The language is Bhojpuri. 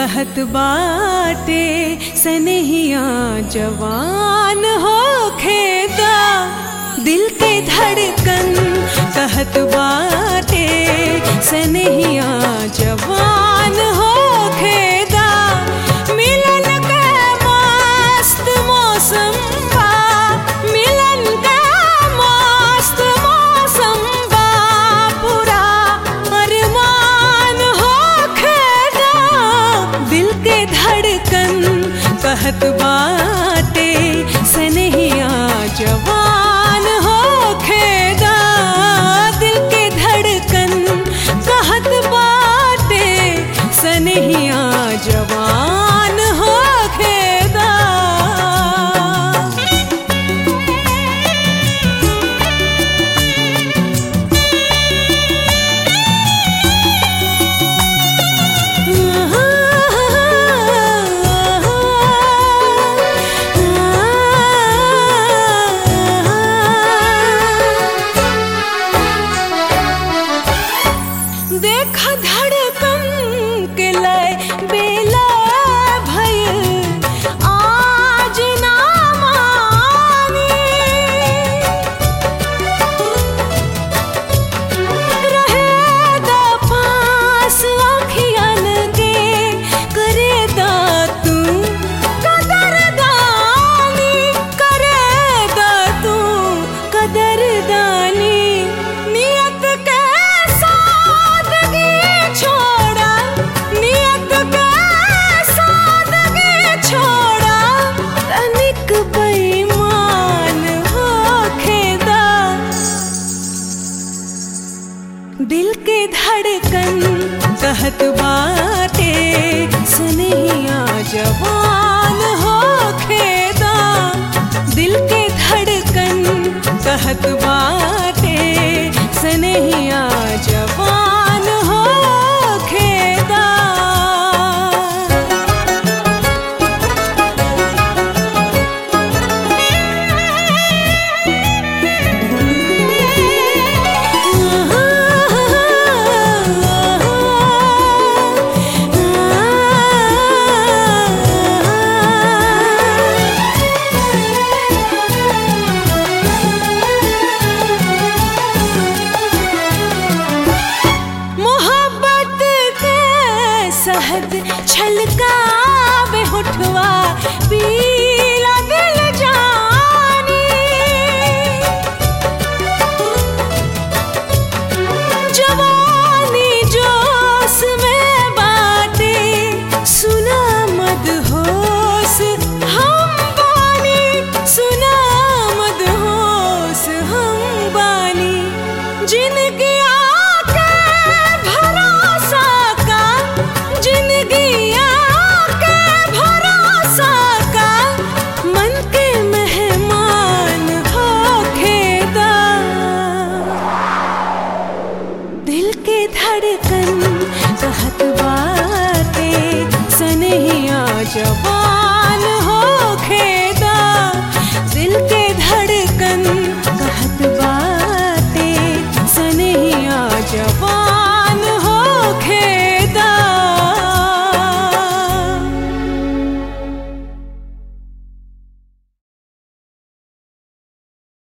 कहत बाटे सनहिया जवान हो खेदा। दिल के धड़कन कहत बाटे सनहिया जवान हो खेदा। मिलन के मस्त मौसम बा, मिलन के मस्त मौसम बा, पूरा अरमान हो खेदा। दिल के धड़कन कहत बाटे सनहिया जवान हो खेदा। दिल के धड़कन कहत बाटे सनहिया जवान हो खेदा। देखा धड़कन के लय बेला भइल आज ना मानी। रहेदा पास आँखियन के करेदा तू कदरदानी, करेदा तू कदरदानी। नियत के सादगी छोड़ा, नियत के सादगी छोड़ा, तनिक बेईमान हो खेदा। दिल के धड़कन कहत बाटे सनहिया जवान हो खेदा। दिल के धड़कन कहत बाटे सनहिया जवान हो खेदा। शहद छलकावे होठवा पीला दिल जानी। जवानी जोश में बाटे सुना मदहोश हम बानी, सुना मदहोश हम बानी। जिनकी दिल के धड़कन कहत